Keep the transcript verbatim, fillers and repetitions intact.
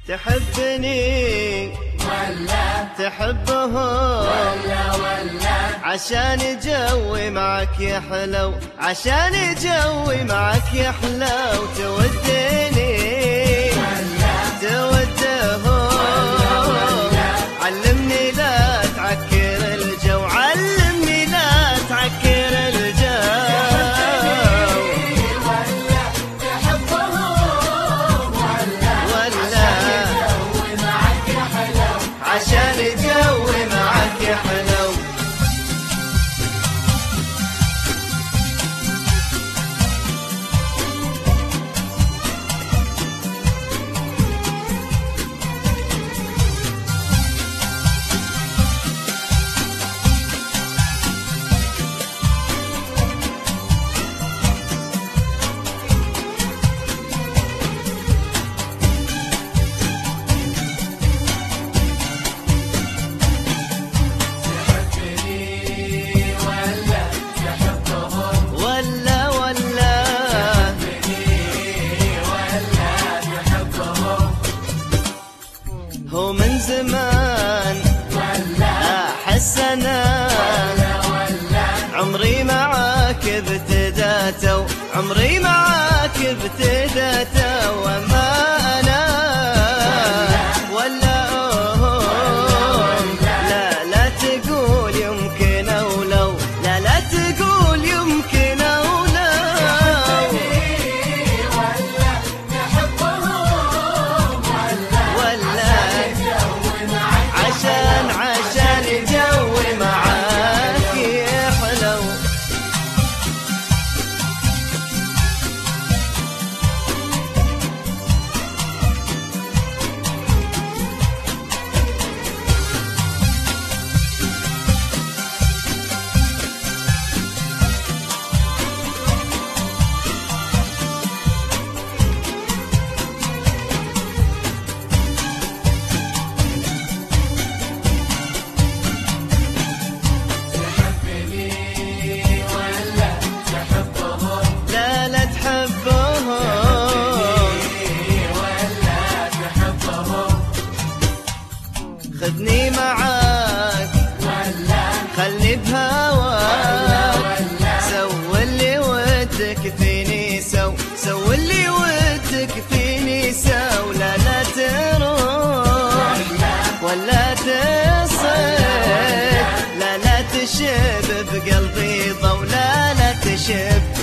تحبني ولا تحبه ولا ولا عشان جوي معك يحلو، عشان جوي معك يحلو. تودني ولا توده ولا ولا علمني لا تعكر الجو، علمني لا تعكر الجو. ولا تحبه ولا ولا جوي معك يحلو، عشان جوي معك يحلو. ولا ولا هو من زمان أحس أنا عمري معاك ابتدأت، عمري معاك ابتدأت. وما أنا ولا أوه لا لا تقول يمكن أو لو، لا لا تقول يمكن أو لو. ولا عشان عشان جوي معاك يحلو. لا لا تحبهم خذني معاك خلني بهواك، سو اللي ودك فيني سو، سو اللي ودك فيني سو. لا لا تروح ولا تصيد، لا لا تشب بقلبي ضو، لا لا تشب